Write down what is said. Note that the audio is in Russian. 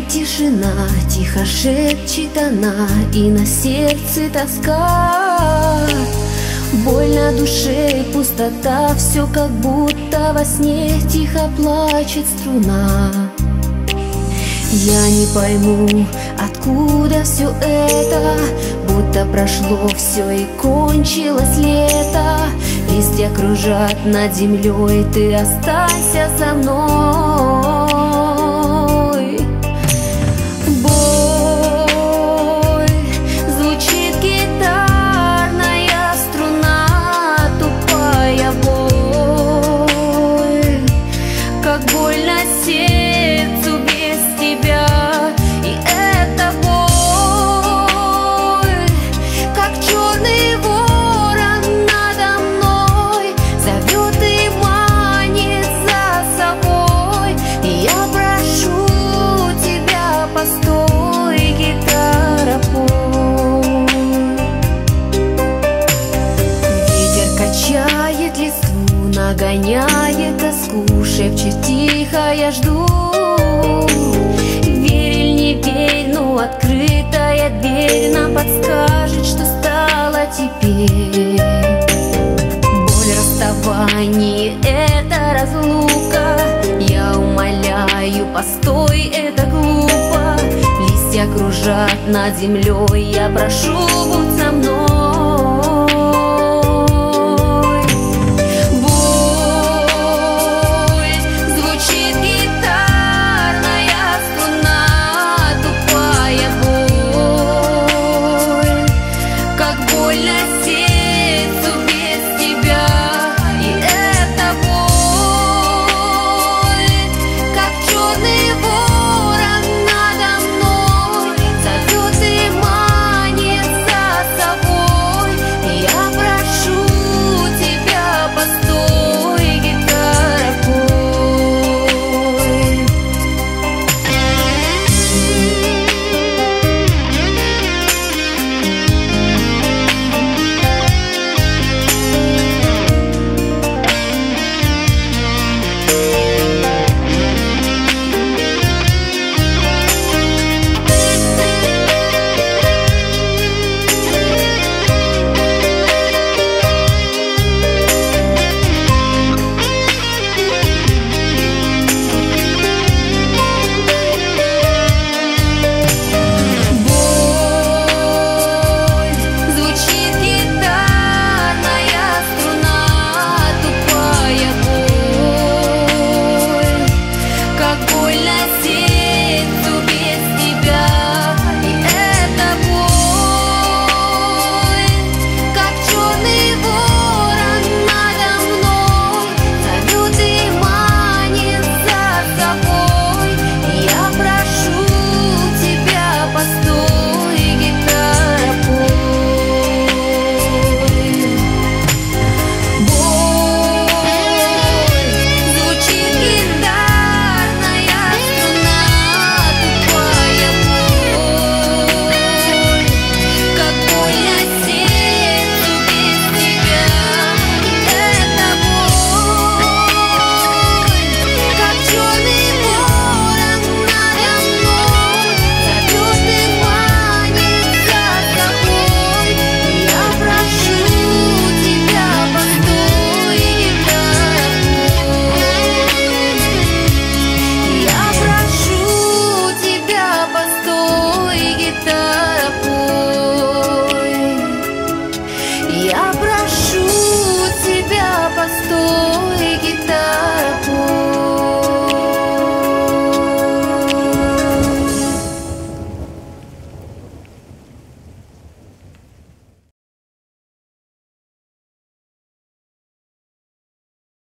тишина, тихо шепчет она, и на сердце тоска. Боль на душе, пустота, все как будто во сне, тихо плачет струна. Я не пойму, откуда все это, будто прошло все и кончилось лето. Листья кружат над землей, ты останься со мной. Боль, звучит гитарная струна, тупая боль, как больно сердцу без тебя. И эта боль, как черный ворон надо мной, зовет и манит за собой. И я прошу тебя, постой, гитара, пой. Ветер качает листву, нагоняет тоску, шепчет тихо, я жду. Верь или не верь, но открытая дверь нам подскажет, что стало теперь. Боль расставания — это разлука. Я умоляю, постой, это глупо. Листья кружат над землей, я прошу, будь